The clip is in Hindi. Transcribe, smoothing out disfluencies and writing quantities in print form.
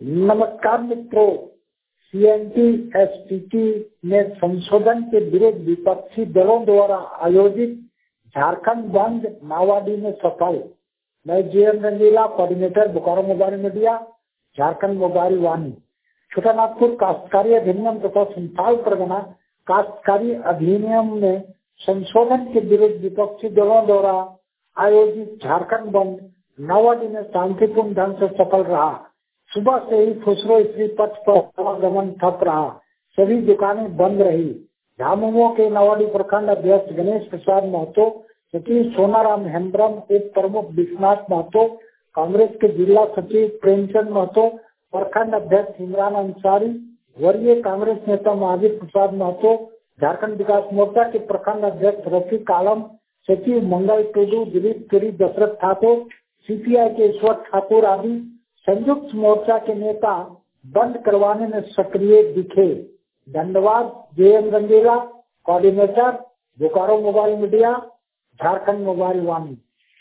नमस्कार मित्रों, सीएनटी एसपीटी में संशोधन के विरुद्ध विपक्षी दलों द्वारा आयोजित झारखंड बंद नावाडी में सफल। मैं GM Rangila, coordinator Bokaro mobile media, Jharkhand mobile Vaani. Chotanagpur काश्तकारी अधिनियम तथा संथाल परगना काश्तकारी अधिनियम में संशोधन के विरुद्ध विपक्षी दलों द्वारा आयोजित झारखंड बंद नावाडी में शांतिपूर्ण ढंग से सफल रहा। सुबह से ही खुसरो स्त्री पथ पर आवागमन ठप रहा, सभी दुकानें बंद रही। झामुमो के नावाडी प्रखंड अध्यक्ष गणेश प्रसाद महतो, सचिव सोनाराम हेम्ब्रम, उप प्रमुख विश्वनाथ महतो, कांग्रेस के जिला सचिव प्रेमचंद महतो, प्रखंड अध्यक्ष इमरान अंसारी, वरीय कांग्रेस नेता महावीर प्रसाद महतो, झारखंड विकास मोर्चा के प्रखंड अध्यक्ष रफीक आलम, सचिव मंगल टुडू, दिलीप गिरी, दशरथ ठाकुर, सीपीआई के ईश्वर ठाकुर आदि संयुक्त मोर्चा के नेता बंद करवाने में सक्रिय दिखे। धन्यवाद। JM Rangila, coordinator Bokaro mobile media, Jharkhand mobile वाणी।